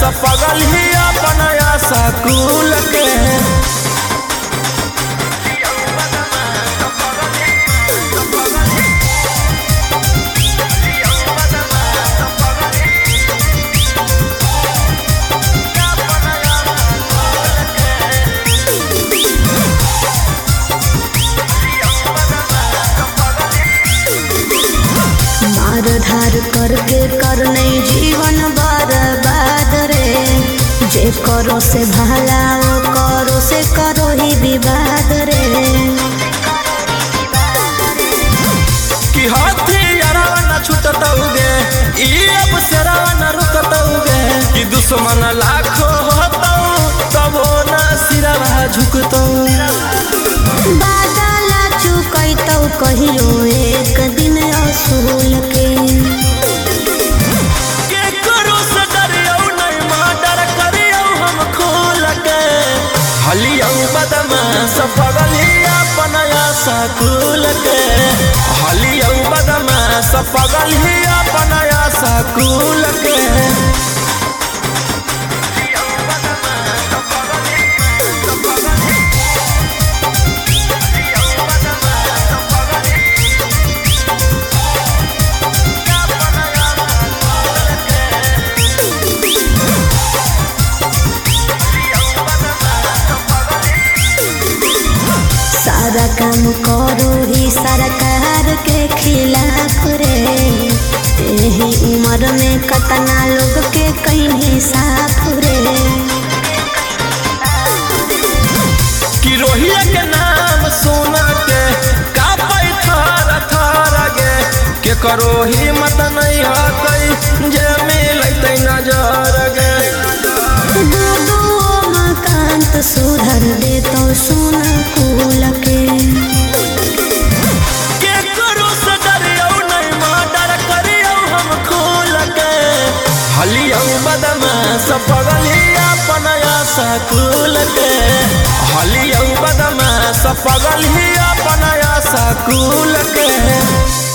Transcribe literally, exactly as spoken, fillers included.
सपगल ही अपना सकूल के। धार करके कर नहीं जीवन बर्बाद रे, जे करो से भला वो करो से करो ही विवाद रे। कि हाथी यारावा न छूटतौगे ई अब सेरावा न रुकतौगे, कि दुश्मन लाखों होतौ तब न सिरवा झुकतौ। बादला चुकैतौ कहियो एक दिन असूल के। हलियौ बदमाश पगल ही अपना सकूल के, हलियौ बदमाश पगल ही अपना सकूल के। सारा काम करो ही सरकार के खिलाफ रे, यही उम्र में कतना लोग के कहीं साफ रे। कि रोहिया के नाम सुना के कापै थर थर गे, के करो हिम्मत नहीं हकै जे मिलतै नजर गे। दूधो मकांत सुधर दे तो सुना कुल के। के करो से डरियौ नहीं मर्डर करियौ हम खोल के, हलियौ बदमाश पगल ही अपना सकूल के, हलियौ बदमाश पगल ही अपना सकूल के।